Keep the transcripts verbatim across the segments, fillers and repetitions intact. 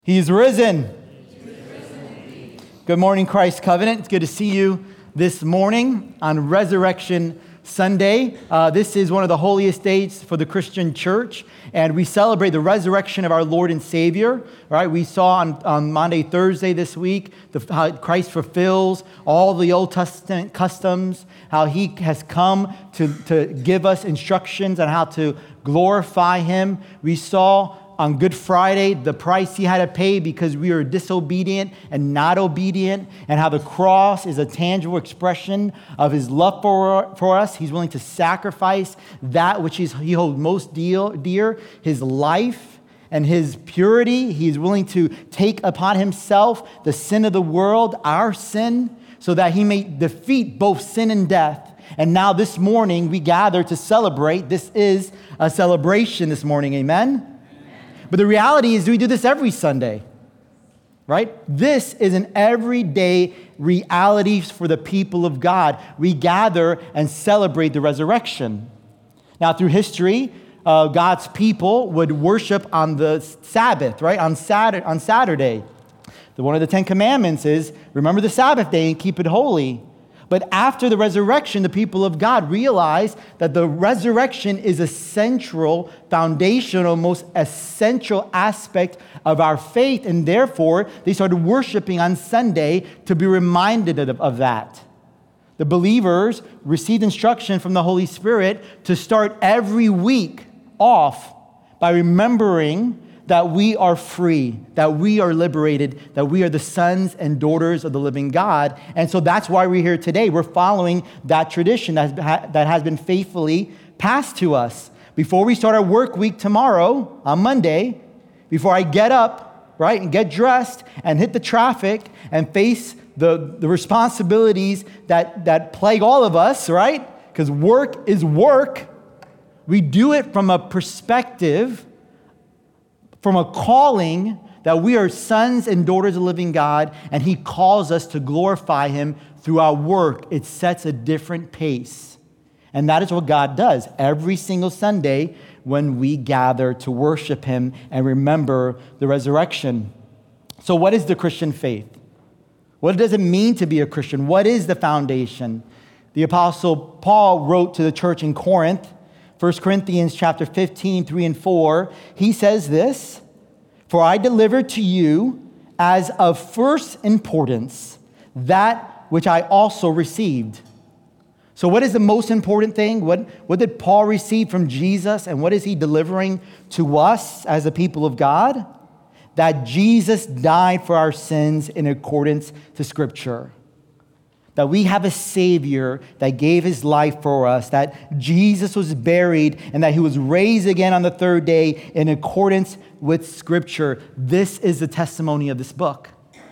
He's risen. Good morning, Christ Covenant. It's good to see you this morning on Resurrection Sunday. Uh, this is one of the holiest days for the Christian church, and we celebrate the resurrection of our Lord and Savior. All right, we saw on, on Monday, Thursday this week, the, how Christ fulfills all the Old Testament customs, how he has come to, to give us instructions on how to glorify him. We saw on Good Friday, the price he had to pay because we were disobedient and not obedient, and how the cross is a tangible expression of his love for, for us. He's willing to sacrifice that which he's, he holds most dear, dear, his life and his purity. He's willing to take upon himself the sin of the world, our sin, so that he may defeat both sin and death. And now this morning, we gather to celebrate. This is a celebration this morning, amen? But the reality is we do this every Sunday, right? This is an everyday reality for the people of God. We gather and celebrate the resurrection. Now, through history, uh, God's people would worship on the Sabbath, right? On Saturday. On Saturday. The, one of the Ten Commandments is remember the Sabbath day and keep it holy. But after the resurrection, the people of God realized that the resurrection is a central, foundational, most essential aspect of our faith. And therefore, they started worshiping on Sunday to be reminded of, of that. The believers received instruction from the Holy Spirit to start every week off by remembering that we are free, that we are liberated, that we are the sons and daughters of the living God. And so that's why we're here today. We're following that tradition that has, that has been faithfully passed to us. Before we start our work week tomorrow, on Monday, before I get up, right, and get dressed and hit the traffic and face the, the responsibilities that, that plague all of us, right? Because work is work. We do it from a perspective from a calling that we are sons and daughters of the living God, and he calls us to glorify him through our work. It sets a different pace. And that is what God does every single Sunday when we gather to worship him and remember the resurrection. So what is the Christian faith? What does it mean to be a Christian? What is the foundation? The Apostle Paul wrote to the church in Corinth, First Corinthians chapter fifteen, three and four, he says this, "For I delivered to you as of first importance that which I also received." So what is the most important thing? What, what did Paul receive from Jesus, and what is he delivering to us as the people of God? That Jesus died for our sins in accordance to Scripture. That we have a Savior that gave his life for us, that Jesus was buried, and that he was raised again on the third day in accordance with Scripture. This is the testimony of this book.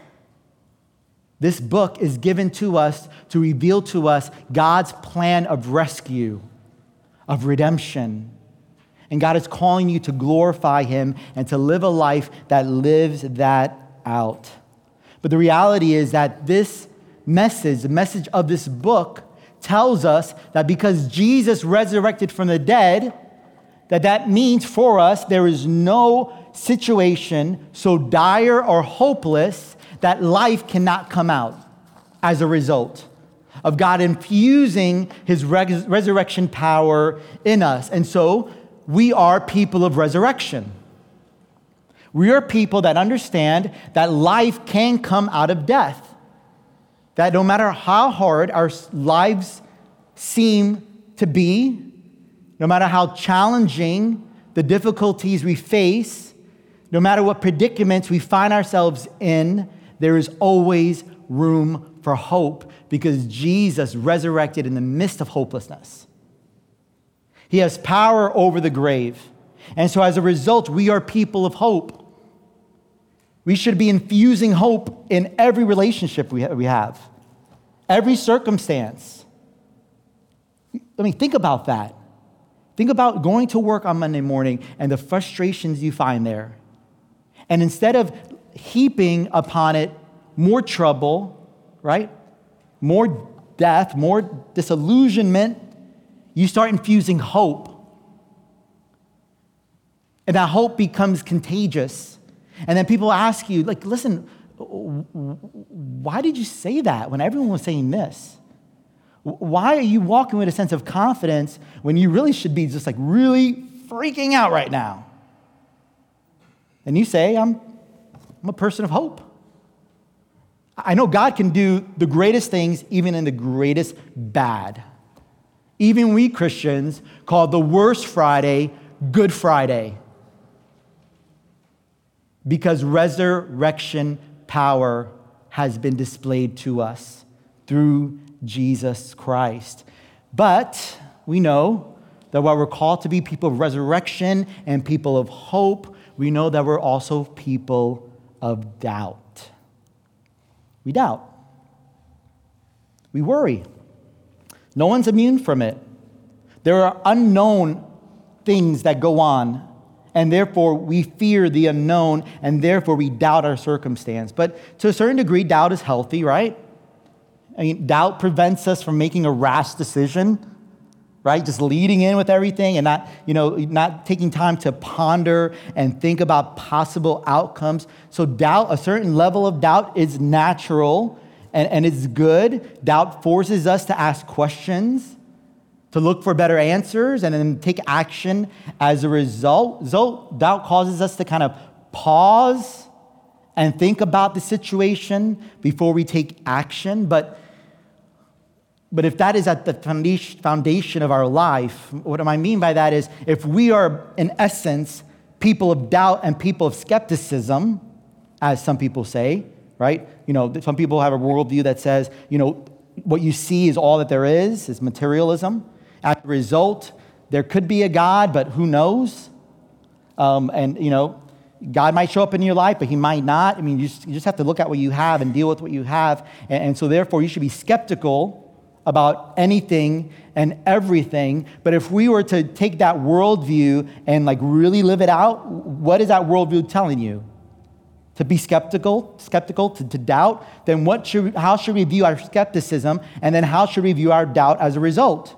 This book is given to us to reveal to us God's plan of rescue, of redemption. And God is calling you to glorify him and to live a life that lives that out. But the reality is that this message, the message of this book, tells us that because Jesus resurrected from the dead, that that means for us there is no situation so dire or hopeless that life cannot come out as a result of God infusing his res- resurrection power in us. And so we are people of resurrection. We are people that understand that life can come out of death. That no matter how hard our lives seem to be, no matter how challenging the difficulties we face, no matter what predicaments we find ourselves in, there is always room for hope because Jesus resurrected in the midst of hopelessness. He has power over the grave. And so as a result, we are people of hope. We should be infusing hope in every relationship we have, every circumstance. Let me think about that. Think about going to work on Monday morning and the frustrations you find there. And instead of heaping upon it more trouble, right? More death, more disillusionment, you start infusing hope. And that hope becomes contagious. And then people ask you, like, listen, why did you say that when everyone was saying this? Why are you walking with a sense of confidence when you really should be just like really freaking out right now? And you say, I'm, I'm a person of hope. I know God can do the greatest things even in the greatest bad. Even we Christians call the worst Friday Good Friday, because resurrection power has been displayed to us through Jesus Christ. But we know that while we're called to be people of resurrection and people of hope, we know that we're also people of doubt. We doubt. We worry. No one's immune from it. There are unknown things that go on, and therefore we fear the unknown, and therefore we doubt our circumstance. But to a certain degree, doubt is healthy, right? I mean, doubt prevents us from making a rash decision, right? Just leading in with everything and not, you know, not taking time to ponder and think about possible outcomes. So doubt, a certain level of doubt is natural and, and it's good. Doubt forces us to ask questions, to look for better answers, and then take action as a result. So doubt causes us to kind of pause and think about the situation before we take action. But But if that is at the foundation of our life, what I mean by that is if we are, in essence, people of doubt and people of skepticism, as some people say, right? You know, some people have a worldview that says, you know, what you see is all that there is, is materialism. As a result, there could be a God, but who knows? Um, and, you know, God might show up in your life, but he might not. I mean, you just, you just have to look at what you have and deal with what you have. And, and so therefore, you should be skeptical about anything and everything. But if we were to take that worldview and like really live it out, what is that worldview telling you? To be skeptical, skeptical, to, to doubt? Then what should, how should we view our skepticism? And then how should we view our doubt as a result?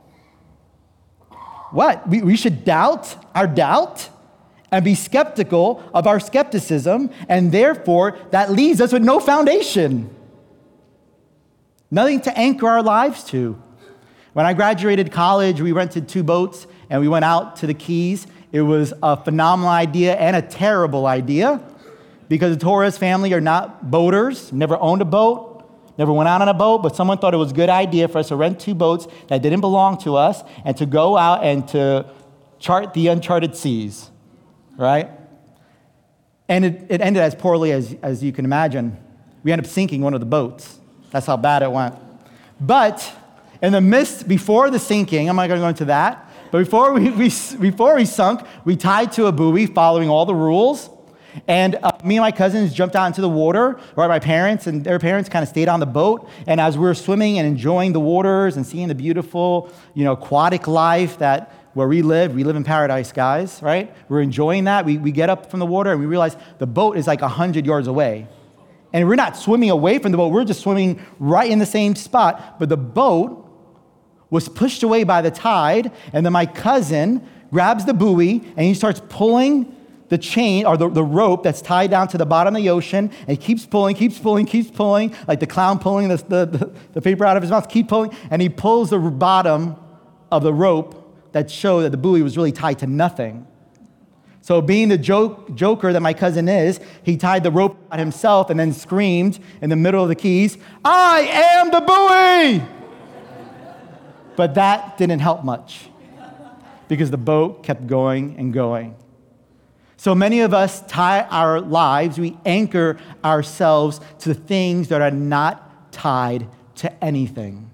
What? We, we should doubt our doubt and be skeptical of our skepticism. And therefore, that leaves us with no foundation. Nothing to anchor our lives to. When I graduated college, we rented two boats and we went out to the Keys. It was a phenomenal idea and a terrible idea because the Torres family are not boaters, never owned a boat, never went out on a boat, but someone thought it was a good idea for us to rent two boats that didn't belong to us and to go out and to chart the uncharted seas, right? And it, it ended as poorly as, as you can imagine. We ended up sinking one of the boats. That's how bad it went. But in the midst, before the sinking, I'm not going to go into that, but before we, we, before we sunk, we tied to a buoy following all the rules. And uh, me and my cousins jumped out into the water, or my parents and their parents kind of stayed on the boat. And as we were swimming and enjoying the waters and seeing the beautiful, you know, aquatic life that where we live, we live in paradise, guys, right? We're enjoying that. We, we get up from the water and we realize the boat is like one hundred yards away. And we're not swimming away from the boat. We're just swimming right in the same spot. But the boat was pushed away by the tide. And then my cousin grabs the buoy and he starts pulling the chain or the, the rope that's tied down to the bottom of the ocean. And he keeps pulling, keeps pulling, keeps pulling, like the clown pulling the, the, the, the paper out of his mouth, keep pulling. And he pulls the bottom of the rope that showed that the buoy was really tied to nothing. So being the joke, joker that my cousin is, he tied the rope on himself and then screamed in the middle of the Keys, "I am the buoy!" But that didn't help much because the boat kept going and going. So many of us tie our lives, we anchor ourselves to things that are not tied to anything.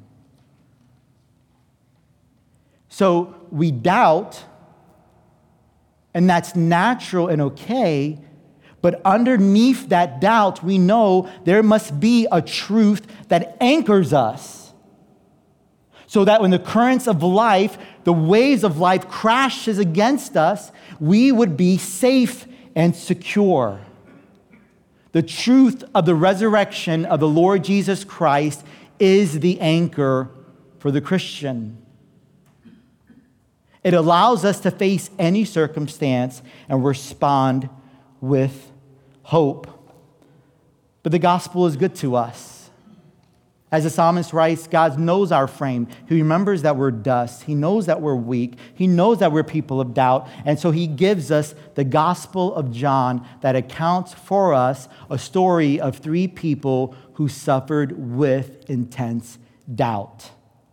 So we doubt, and that's natural and okay, but underneath that doubt, we know there must be a truth that anchors us so that when the currents of life, the waves of life crashes against us, we would be safe and secure. The truth of the resurrection of the Lord Jesus Christ is the anchor for the Christian. It allows us to face any circumstance and respond with hope. But the gospel is good to us. As the psalmist writes, God knows our frame. He remembers that we're dust. He knows that we're weak. He knows that we're people of doubt. And so he gives us the Gospel of John that accounts for us a story of three people who suffered with intense doubt.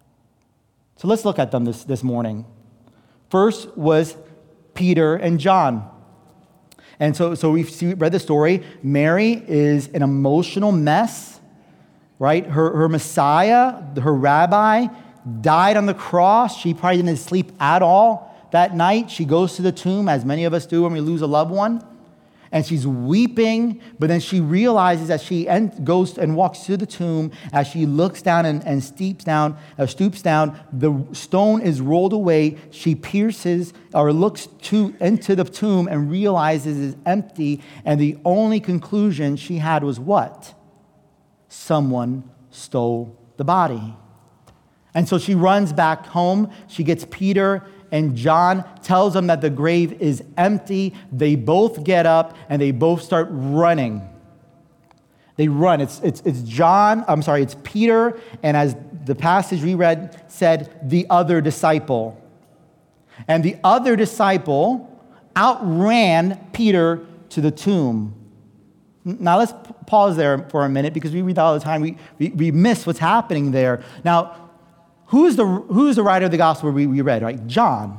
So let's look at them this, this morning. First was Peter and John. And so, so we've read the story. Mary is an emotional mess. Right? Her, her Messiah, her rabbi, died on the cross. She probably didn't sleep at all that night. She goes to the tomb, as many of us do when we lose a loved one. And she's weeping, but then she realizes as she en- goes and walks to the tomb, as she looks down and, and steeps down, uh, stoops down, the stone is rolled away. She pierces or looks to, into the tomb and realizes it's empty. And the only conclusion she had was what? Someone stole the body. And so she runs back home. She gets Peter and John, tells them that the grave is empty. They both get up and they both start running. They run. It's, it's, it's John, I'm sorry, it's Peter, and as the passage we read said, the other disciple. And the other disciple outran Peter to the tomb. Now let's pause there for a minute because we read that all the time. We, we, we miss what's happening there. Now, who's the, who's the writer of the gospel we, we read, right? John.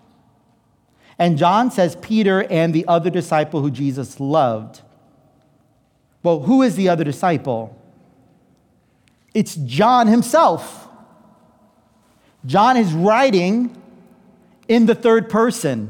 And John says Peter and the other disciple who Jesus loved. Well, who is the other disciple? It's John himself. John is writing in the third person.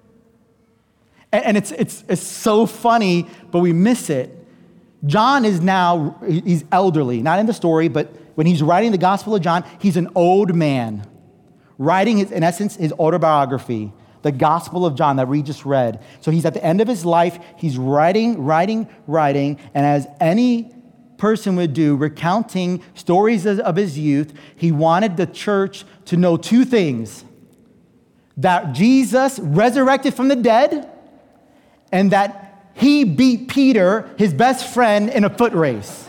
And it's, it's, it's so funny, but we miss it. John is now, he's elderly, not in the story, but when he's writing the Gospel of John, he's an old man, writing, his, in essence, his autobiography, the Gospel of John that we just read. So he's at the end of his life, he's writing, writing, writing, and as any person would do, recounting stories of his youth, he wanted the church to know two things: that Jesus resurrected from the dead, and that he beat Peter, his best friend, in a foot race.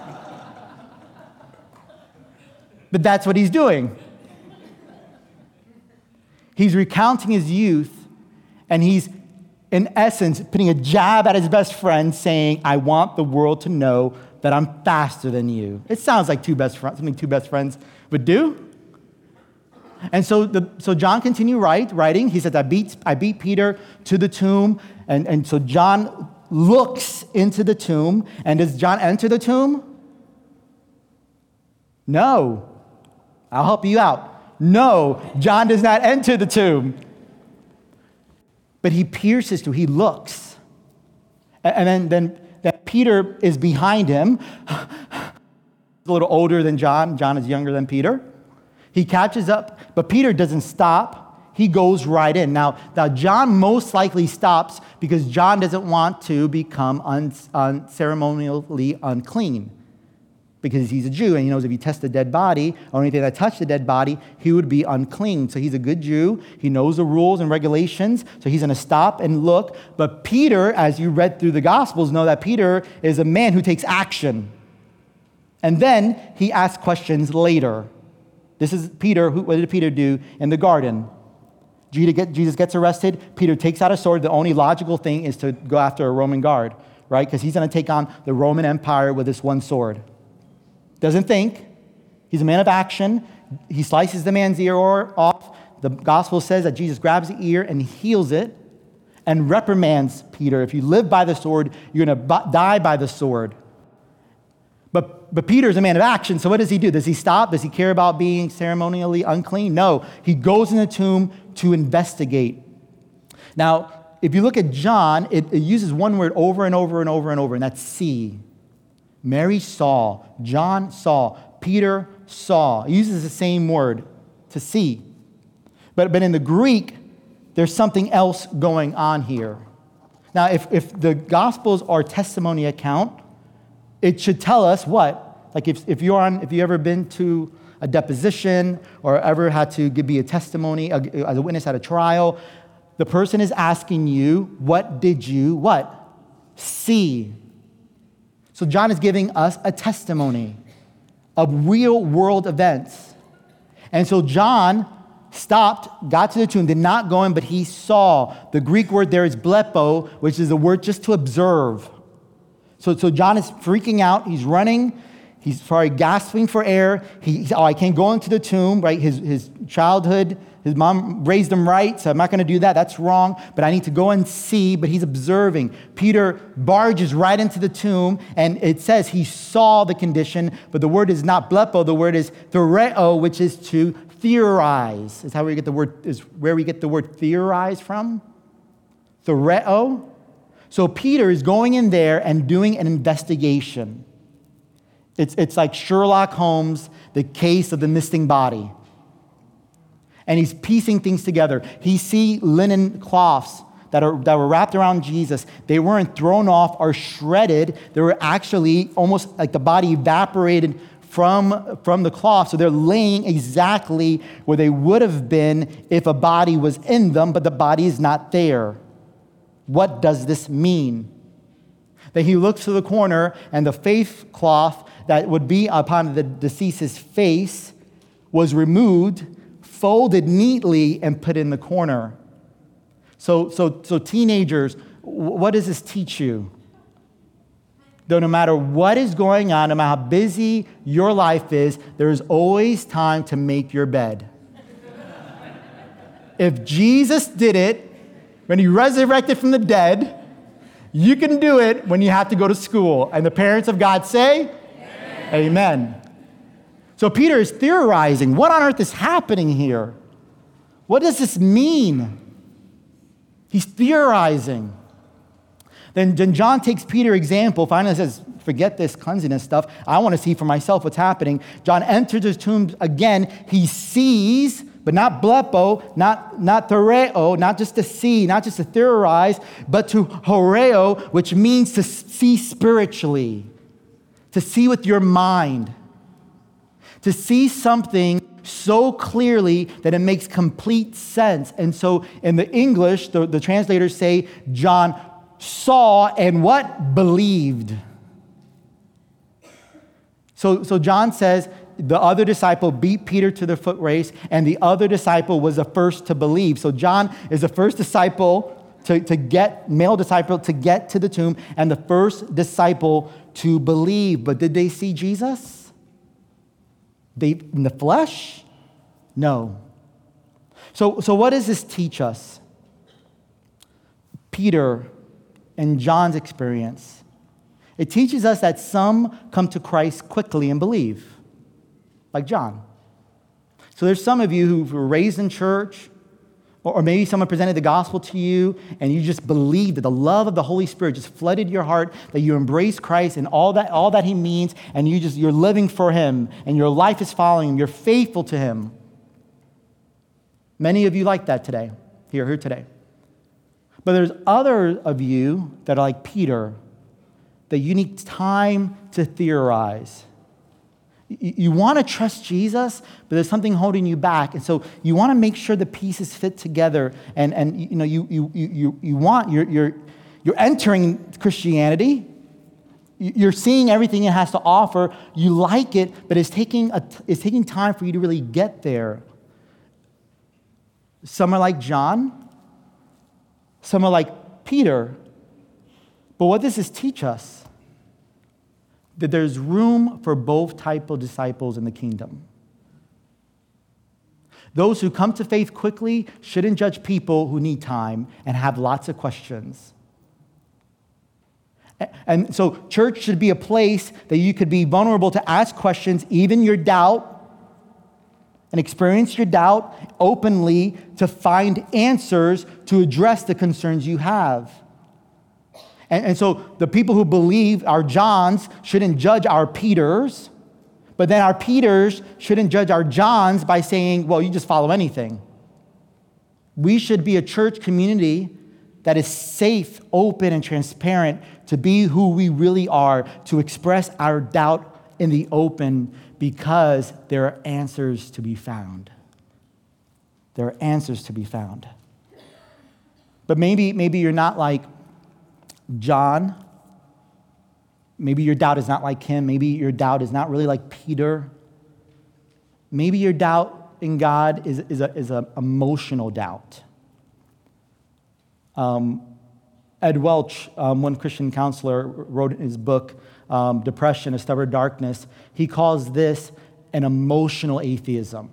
But that's what he's doing. He's recounting his youth, and he's, in essence, putting a jab at his best friend, saying, I want the world to know that I'm faster than you. It sounds like two best friends, something two best friends would do. And so the, so John continued write, writing. He said, I beat, I beat Peter to the tomb. And, and so John looks into the tomb. And does John enter the tomb? No. I'll help you out. No, John does not enter the tomb. But he pierces through, he looks. And then, then, then Peter is behind him. A little older than John. John is younger than Peter. He catches up, but Peter doesn't stop. He goes right in. Now, now John most likely stops because John doesn't want to become un, un, ceremonially unclean, because he's a Jew, and he knows if he tests a dead body or anything that touched the dead body, he would be unclean. So he's a good Jew. He knows the rules and regulations, so he's going to stop and look. But Peter, as you read through the Gospels, know that Peter is a man who takes action. And then he asks questions later. This is Peter. Who, what did Peter do in the garden? Jesus gets arrested. Peter takes out a sword. The only logical thing is to go after a Roman guard, right? Because he's going to take on the Roman Empire with this one sword. Doesn't think. He's a man of action. He slices the man's ear off. The gospel says that Jesus grabs the ear and heals it and reprimands Peter. If you live by the sword, you're going to die by the sword. But, but Peter's a man of action, so what does he do? Does he stop? Does he care about being ceremonially unclean? No. He goes in the tomb to investigate. Now, if you look at John, it, it uses one word over and over and over and over, and that's see. Mary saw. John saw. Peter saw. He uses the same word, to see. But, but in the Greek, there's something else going on here. Now, if, if the Gospels are testimony account, it should tell us what? Like if, if you're on, if you ever been to a deposition or ever had to give, be a testimony a, as a witness at a trial, the person is asking you, what did you, what? see. So John is giving us a testimony of real world events. And so John stopped, got to the tomb, did not go in, but he saw. The Greek word there is blepo, which is a word just to observe. So, so John is freaking out. He's running. He's sorry, gasping for air. He, he's, oh, I can't go into the tomb, right? His, his childhood, his mom raised him right, so I'm not going to do that. That's wrong. But I need to go and see. But he's observing. Peter barges right into the tomb, and it says he saw the condition, but the word is not blepo. The word is theoreo, which is to theorize. Is how we get the word, is where we get the word theorize from. Theoreo. So Peter is going in there and doing an investigation. It's, it's like Sherlock Holmes, the case of the missing body. And he's piecing things together. He sees linen cloths that, are, that were wrapped around Jesus. They weren't thrown off or shredded. They were actually almost like the body evaporated from, from the cloth. So they're laying exactly where they would have been if a body was in them, but the body is not there. What does this mean? That he looks to the corner, and the face cloth that would be upon the deceased's face was removed, folded neatly, and put in the corner. So, so, so teenagers, what does this teach you? Though no matter what is going on, no matter how busy your life is, there is always time to make your bed. If Jesus did it when he resurrected from the dead, you can do it when you have to go to school. And the parents of God say, Amen. Amen. So Peter is theorizing, what on earth is happening here? What does this mean? He's theorizing. Then, then John takes Peter's example, finally says, forget this cleanliness stuff. I want to see for myself what's happening. John enters his tomb again. He sees, but not blepo, not, not theoreo, not just to see, not just to theorize, but to horeo, which means to see spiritually, to see with your mind, to see something so clearly that it makes complete sense. And so in the English, the, the translators say, John saw and what? Believed. So, so John says, the other disciple beat Peter to the foot race, and the other disciple was the first to believe. So John is the first disciple to, to get, male disciple to get to the tomb, and the first disciple to believe. But did they see Jesus? They in the flesh? No. So, so what does this teach us? Peter and John's experience. It teaches us that some come to Christ quickly and believe. Like John. So there's some of you who were raised in church, or maybe someone presented the gospel to you, and you just believed that the love of the Holy Spirit just flooded your heart, that you embrace Christ and all that, all that he means, and you just, you're living for him, and your life is following him, you're faithful to him. Many of you like that today, here, here today. But there's other of you that are like Peter, that you need time to theorize. You want to trust Jesus, but there's something holding you back. And so you want to make sure the pieces fit together. And, and you know, you, you, you, you want, you're, you're, you're entering Christianity. You're seeing everything it has to offer. You like it, but it's taking, a, it's taking time for you to really get there. Some are like John. Some are like Peter. But what does this teach us? That there's room for both type of disciples in the kingdom. Those who come to faith quickly shouldn't judge people who need time and have lots of questions. And so church should be a place that you could be vulnerable to ask questions, even your doubt, and experience your doubt openly to find answers to address the concerns you have. And, and so the people who believe, our Johns, shouldn't judge our Peters, but then our Peters shouldn't judge our Johns by saying, well, you just follow anything. We should be a church community that is safe, open, and transparent to be who we really are, to express our doubt in the open because there are answers to be found. There are answers to be found. But maybe, maybe you're not like John. Maybe your doubt is not like him. Maybe your doubt is not really like Peter. Maybe your doubt in God is, is a is a emotional doubt. Um, Ed Welch, um, one Christian counselor, wrote in his book, um, Depression, A Stubborn Darkness, he calls this an emotional atheism.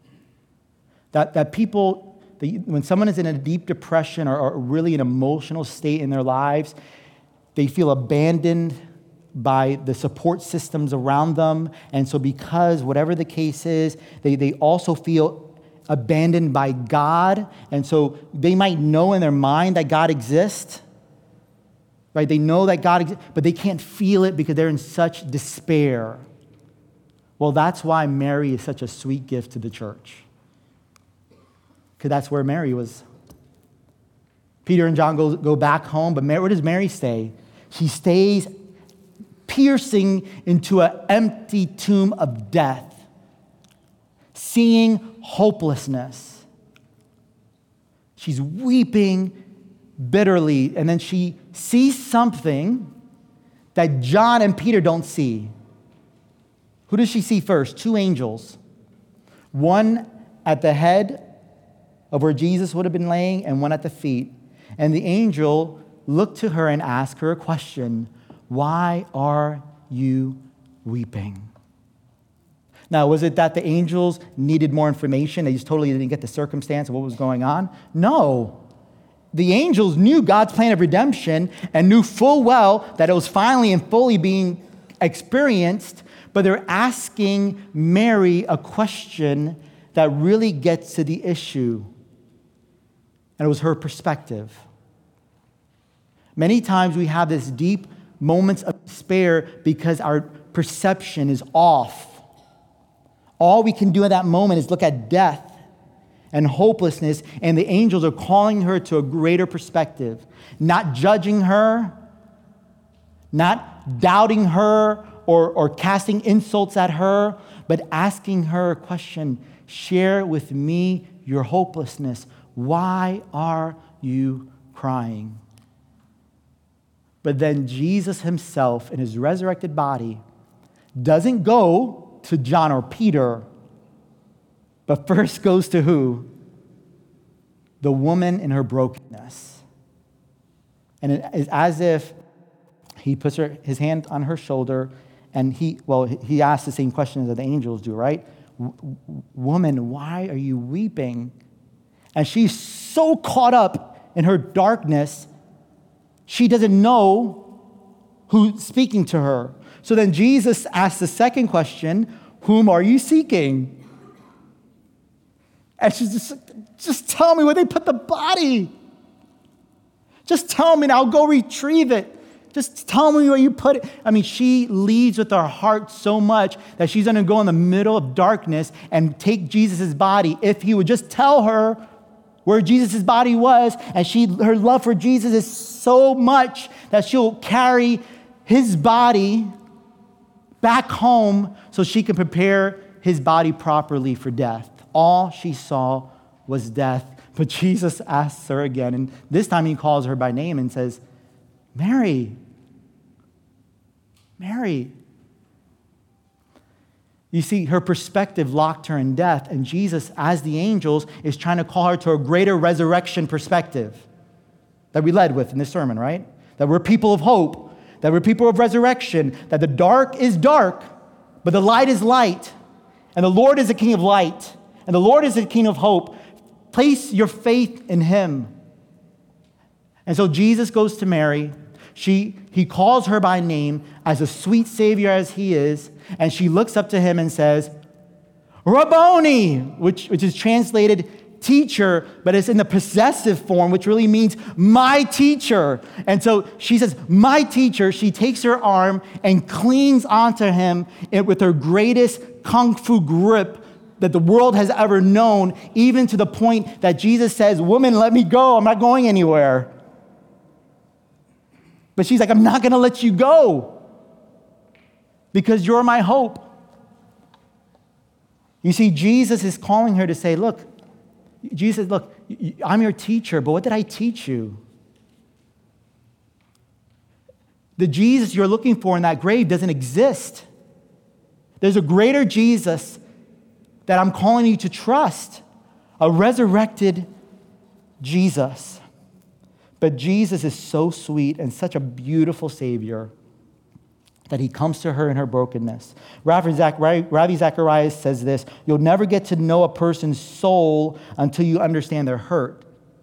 That, that people, the, when someone is in a deep depression or, or really an emotional state in their lives, they feel abandoned by the support systems around them. And so because whatever the case is, they, they also feel abandoned by God. And so they might know in their mind that God exists, right? They know that God exists, but they can't feel it because they're in such despair. Well, that's why Mary is such a sweet gift to the church, because that's where Mary was. Peter and John go, go back home, but Mary, where does Mary stay? She stays piercing into an empty tomb of death, seeing hopelessness. She's weeping bitterly, and then she sees something that John and Peter don't see. Who does she see first? Two angels. One at the head of where Jesus would have been laying, and one at the feet. And the angel looked to her and asked her a question: why are you weeping? Now, was it that the angels needed more information? They just totally didn't get the circumstance of what was going on? No. The angels knew God's plan of redemption and knew full well that it was finally and fully being experienced, but they're asking Mary a question that really gets to the issue. And it was her perspective. Many times we have this deep moments of despair because our perception is off. All we can do at that moment is look at death and hopelessness, and the angels are calling her to a greater perspective, not judging her, not doubting her or, or casting insults at her, but asking her a question: share with me your hopelessness. Why are you crying? But then Jesus himself, in his resurrected body, doesn't go to John or Peter, but first goes to who? The woman in her brokenness. And it is as if he puts her, his hand on her shoulder, and he, well, he asks the same questions that the angels do, right? Woman, why are you weeping? And she's so caught up in her darkness, she doesn't know who's speaking to her. So then Jesus asks the second question: whom are you seeking? And she's just, just tell me where they put the body. Just tell me and I'll go retrieve it. Just tell me where you put it. I mean, she leads with her heart so much that she's going to go in the middle of darkness and take Jesus' body. If he would just tell her where Jesus' body was, and she, her love for Jesus is so much that she'll carry his body back home so she can prepare his body properly for death. All she saw was death. But Jesus asks her again, and this time he calls her by name and says, Mary, Mary. You see, her perspective locked her in death, and Jesus, as the angels, is trying to call her to a greater resurrection perspective that we led with in this sermon, right? That we're people of hope, that we're people of resurrection, that the dark is dark, but the light is light, and the Lord is the King of light, and the Lord is the King of hope. Place your faith in him. And so Jesus goes to Mary. She, he calls her by name as a sweet Savior as he is, and she looks up to him and says, Rabboni, which, which is translated teacher, but it's in the possessive form, which really means my teacher. And so she says, my teacher. She takes her arm and clings onto him with her greatest kung fu grip that the world has ever known, even to the point that Jesus says, woman, let me go. I'm not going anywhere. But she's like, I'm not going to let you go because you're my hope. You see, Jesus is calling her to say, look, Jesus, look, I'm your teacher, but what did I teach you? The Jesus you're looking for in that grave doesn't exist. There's a greater Jesus that I'm calling you to trust, a resurrected Jesus. But Jesus is so sweet and such a beautiful Savior that he comes to her in her brokenness. Rabbi, Zach, Rabbi Zacharias says this: you'll never get to know a person's soul until you understand their hurt.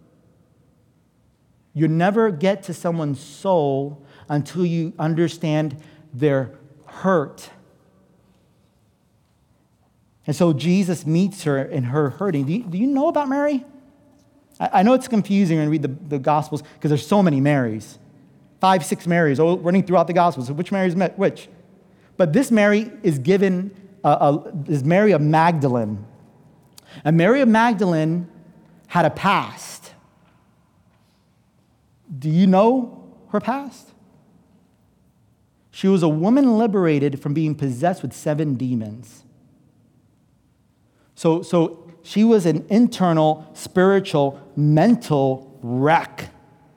You'll never get to someone's soul until you understand their hurt. And so Jesus meets her in her hurting. Do you, do you know about Mary? I, I know it's confusing when you read the, the Gospels because there's so many Marys. Five, six Marys running throughout the Gospels. So which Mary is met which? But this Mary is given, uh, uh, is Mary of Magdalene. And Mary of Magdalene had a past. Do you know her past? She was a woman liberated from being possessed with seven demons. So, so she was an internal, spiritual, mental wreck.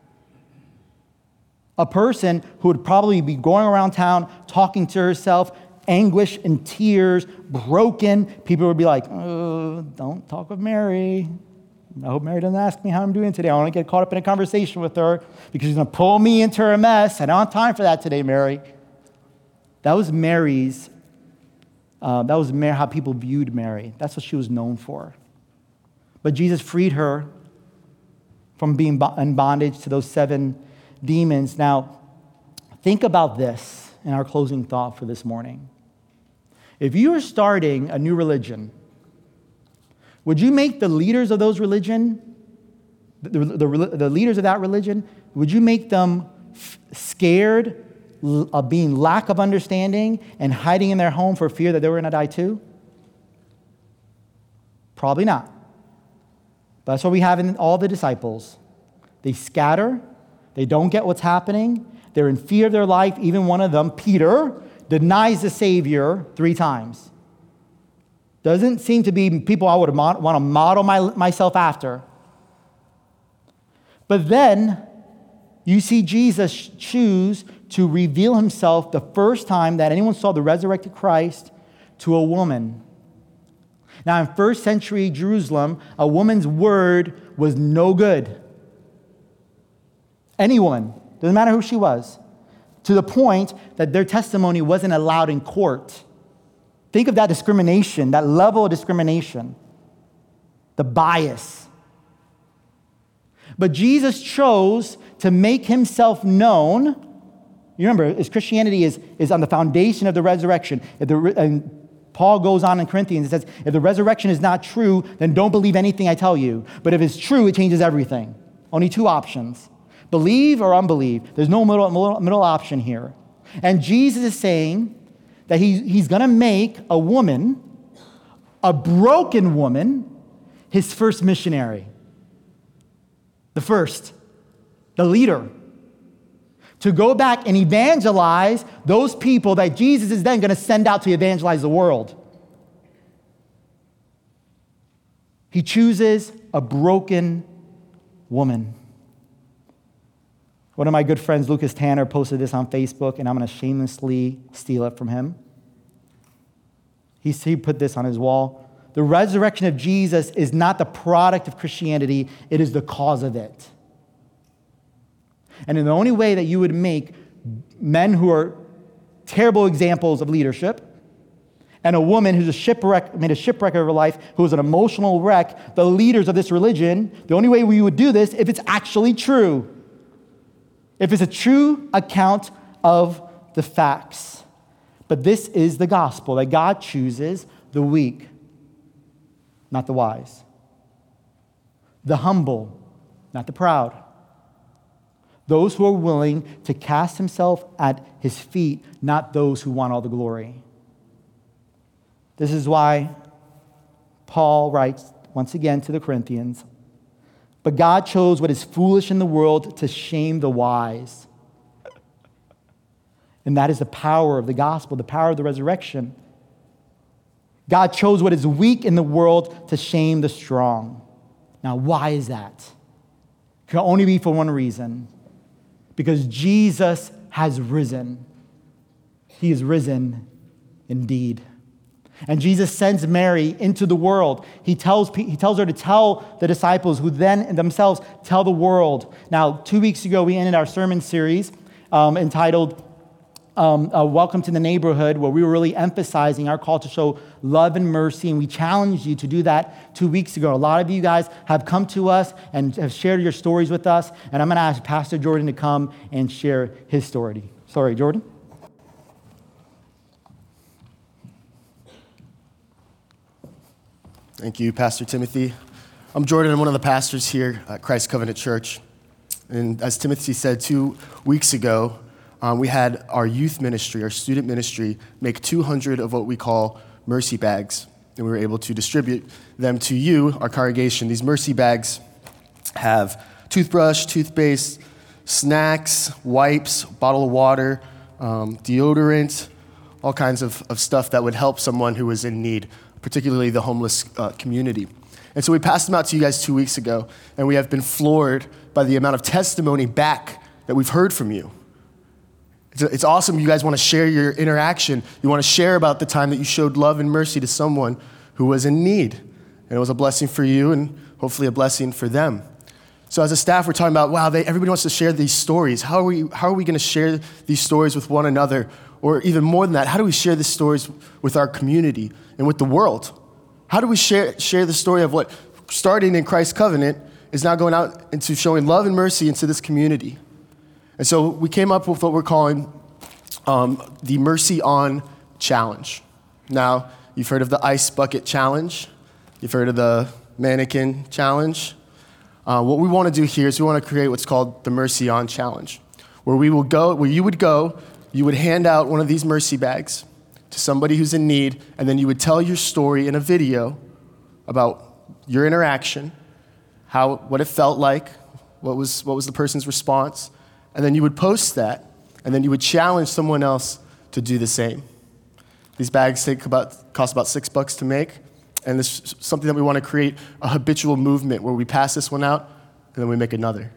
A person who would probably be going around town talking to herself, anguish and tears, broken. People would be like, oh, don't talk with Mary. I hope Mary doesn't ask me how I'm doing today. I want to get caught up in a conversation with her because she's going to pull me into her mess. I don't have time for that today, Mary. That was Mary's Uh, that was Mary, how people viewed Mary. That's what she was known for. But Jesus freed her from being in bondage to those seven demons. Now, think about this in our closing thought for this morning. If you are starting a new religion, would you make the leaders of those religion, the, the, the leaders of that religion, would you make them f- scared of being lack of understanding and hiding in their home for fear that they were going to die too? Probably not. But that's what we have in all the disciples. They scatter. They don't get what's happening. They're in fear of their life. Even one of them, Peter, denies the Savior three times. Doesn't seem to be people I would want to model my, myself after. But then you see Jesus choose to reveal himself the first time that anyone saw the resurrected Christ to a woman. Now, in first century Jerusalem, a woman's word was no good. Anyone, doesn't matter who she was, to the point that their testimony wasn't allowed in court. Think of that discrimination, that level of discrimination, the bias. But Jesus chose to make himself known. You remember, as Christianity is, is on the foundation of the resurrection. If the, and Paul goes on in Corinthians and says, if the resurrection is not true, then don't believe anything I tell you. But if it's true, it changes everything. Only two options. Believe or unbelieve. There's no middle, middle, middle option here. And Jesus is saying that he, he's going to make a woman, a broken woman, his first missionary. The first. The leader. To go back and evangelize those people that Jesus is then going to send out to evangelize the world. He chooses a broken woman. One of my good friends, Lucas Tanner, posted this on Facebook, and I'm going to shamelessly steal it from him. He, he put this on his wall. The resurrection of Jesus is not the product of Christianity, it is the cause of it. And in the only way that you would make men who are terrible examples of leadership and a woman who's a shipwreck, made a shipwreck of her life, who was an emotional wreck, the leaders of this religion, the only way we would do this if it's actually true. If it's a true account of the facts. But this is the gospel, that God chooses the weak, not the wise. The humble, not the proud. Those who are willing to cast himself at his feet, not those who want all the glory. This is why Paul writes once again to the Corinthians, but God chose what is foolish in the world to shame the wise. And that is the power of the gospel, the power of the resurrection. God chose what is weak in the world to shame the strong. Now, why is that? It can only be for one reason. Because Jesus has risen. He is risen indeed. And Jesus sends Mary into the world. He tells, he tells her to tell the disciples, who then themselves tell the world. Now, two weeks ago, we ended our sermon series um, entitled um, uh, Welcome to the Neighborhood, where we were really emphasizing our call to show love and mercy. And we challenged you to do that two weeks ago. A lot of you guys have come to us and have shared your stories with us. And I'm going to ask Pastor Jordan to come and share his story. Sorry, Jordan. Thank you, Pastor Timothy. I'm Jordan. I'm one of the pastors here at Christ Covenant Church. And as Timothy said two weeks ago, um, we had our youth ministry, our student ministry, make two hundred of what we call mercy bags. And we were able to distribute them to you, our congregation. These mercy bags have toothbrush, toothpaste, snacks, wipes, bottle of water, um, deodorant, all kinds of, of stuff that would help someone who was in need, particularly the homeless uh, community. And so we passed them out to you guys two weeks ago, and we have been floored by the amount of testimony back that we've heard from you. It's, it's awesome you guys want to share your interaction. You want to share about the time that you showed love and mercy to someone who was in need. And it was a blessing for you and hopefully a blessing for them. So as a staff, we're talking about, wow, they, everybody wants to share these stories. How are we, how are we going to share these stories with one another? Or even more than that, how do we share these stories with our community and with the world? How do we share, share the story of what, starting in Christ Covenant, is now going out into showing love and mercy into this community? And so we came up with what we're calling um, the Mercy On Challenge. Now, you've heard of the Ice Bucket Challenge. You've heard of the Mannequin Challenge. Uh, what we want to do here is we want to create what's called the Mercy On Challenge, where we will go, where you would go, you would hand out one of these mercy bags to somebody who's in need, and then you would tell your story in a video about your interaction, how, what it felt like, what was, what was the person's response, and then you would post that, and then you would challenge someone else to do the same. These bags take about, cost about six bucks to make, and this is something that we want to create a habitual movement where we pass this one out, and then we make another.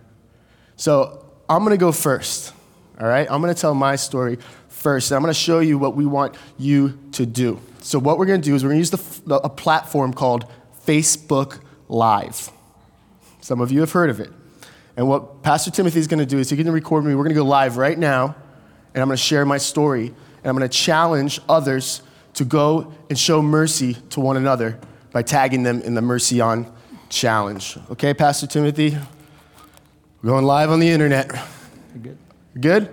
So I'm going to go first, all right? I'm going to tell my story first, and I'm going to show you what we want you to do. So what we're going to do is we're going to use the, a platform called Facebook Live. Some of you have heard of it. And what Pastor Timothy is going to do is he's going to record me. We're going to go live right now, and I'm going to share my story, and I'm going to challenge others to go and show mercy to one another by tagging them in the Mercy On Challenge. Okay, Pastor Timothy? We're going live on the internet. You're good. You're good?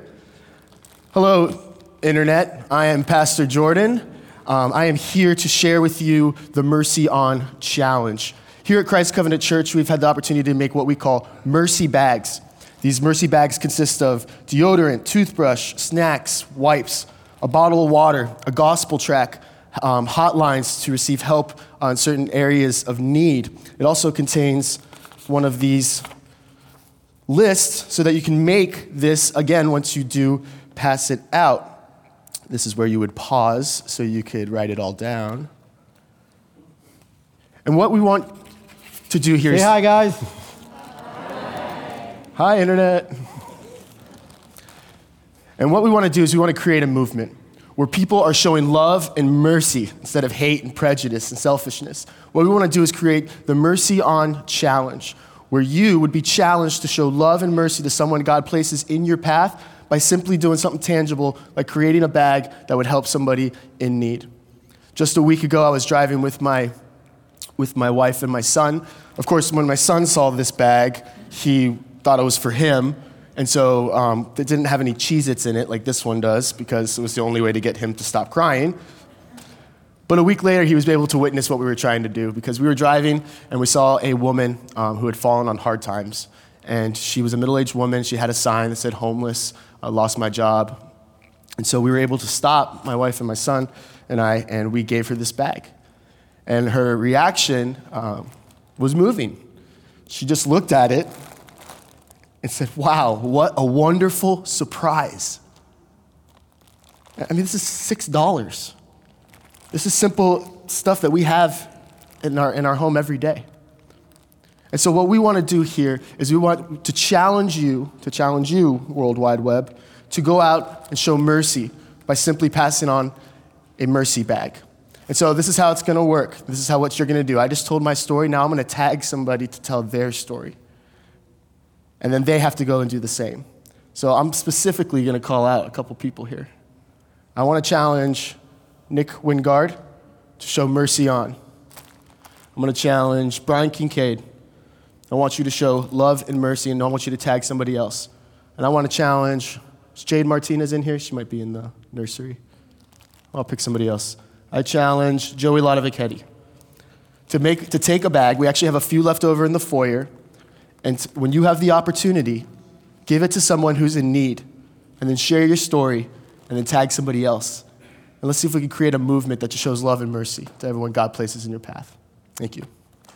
Hello, internet. I am Pastor Jordan. Um, I am here to share with you the Mercy On Challenge. Here at Christ Covenant Church, we've had the opportunity to make what we call mercy bags. These mercy bags consist of deodorant, toothbrush, snacks, wipes, a bottle of water, a gospel track, um, hotlines to receive help on certain areas of need. It also contains one of these lists so that you can make this, again, once you do pass it out. This is where you would pause so you could write it all down. And what we want to do here Say is... hi, guys. Hi, internet. And what we want to do is we want to create a movement where people are showing love and mercy instead of hate and prejudice and selfishness. What we want to do is create the Mercy On Challenge, where you would be challenged to show love and mercy to someone God places in your path by simply doing something tangible, like creating a bag that would help somebody in need. Just a week ago, I was driving with my with my wife and my son. Of course, when my son saw this bag, he thought it was for him, and so um, it didn't have any Cheez-Its in it like this one does, because it was the only way to get him to stop crying. But a week later, he was able to witness what we were trying to do, because we were driving and we saw a woman um, who had fallen on hard times. And she was a middle-aged woman. She had a sign that said homeless, I lost my job. And so we were able to stop, my wife and my son and I, and we gave her this bag. And her reaction um, was moving. She just looked at it and said, wow, what a wonderful surprise. I mean, this is six dollars. This is simple stuff that we have in our, in our home every day. And so what we want to do here is we want to challenge you, to challenge you, World Wide Web, to go out and show mercy by simply passing on a mercy bag. And so this is how it's going to work. This is how what you're going to do. I just told my story. Now I'm going to tag somebody to tell their story. And then they have to go and do the same. So I'm specifically going to call out a couple people here. I want to challenge Nick Wingard to show mercy on. I'm going to challenge Brian Kincaid. I want you to show love and mercy, and I want you to tag somebody else. And I want to challenge, is Jade Martinez in here? She might be in the nursery. I'll pick somebody else. I challenge Joey Lodovichetti to make to take a bag. We actually have a few left over in the foyer. And t- when you have the opportunity, give it to someone who's in need, and then share your story, and then tag somebody else. And let's see if we can create a movement that just shows love and mercy to everyone God places in your path. Thank you.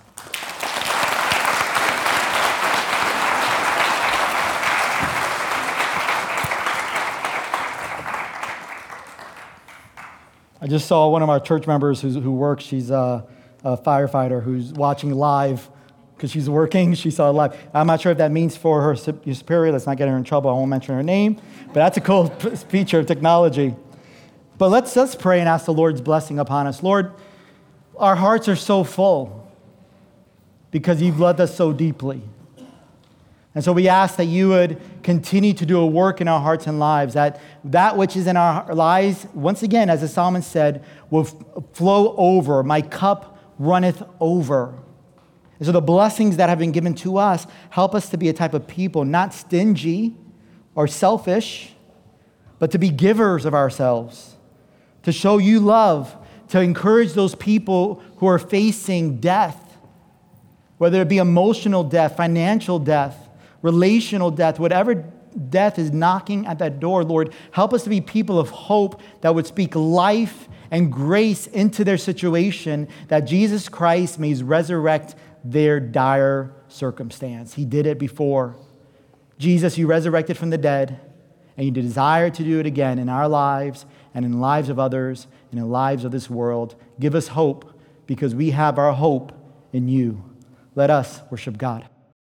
I just saw one of our church members who's, who works. She's a, a firefighter who's watching live because she's working. She saw it live. I'm not sure if that means for her superior. Let's not get her in trouble. I won't mention her name. But that's a cool feature of technology. But let's, let's pray and ask the Lord's blessing upon us. Lord, our hearts are so full because you've loved us so deeply. And so we ask that you would continue to do a work in our hearts and lives, that that which is in our lives, once again, as the psalmist said, will f- flow over. My cup runneth over. And so the blessings that have been given to us help us to be a type of people, not stingy or selfish, but to be givers of ourselves, to show you love, to encourage those people who are facing death, whether it be emotional death, financial death, relational death, whatever death is knocking at that door, Lord, help us to be people of hope that would speak life and grace into their situation, that Jesus Christ may resurrect their dire circumstance. He did it before. Jesus, you resurrected from the dead, and you desire to do it again in our lives and in the lives of others and in the lives of this world. Give us hope because we have our hope in you. Let us worship God.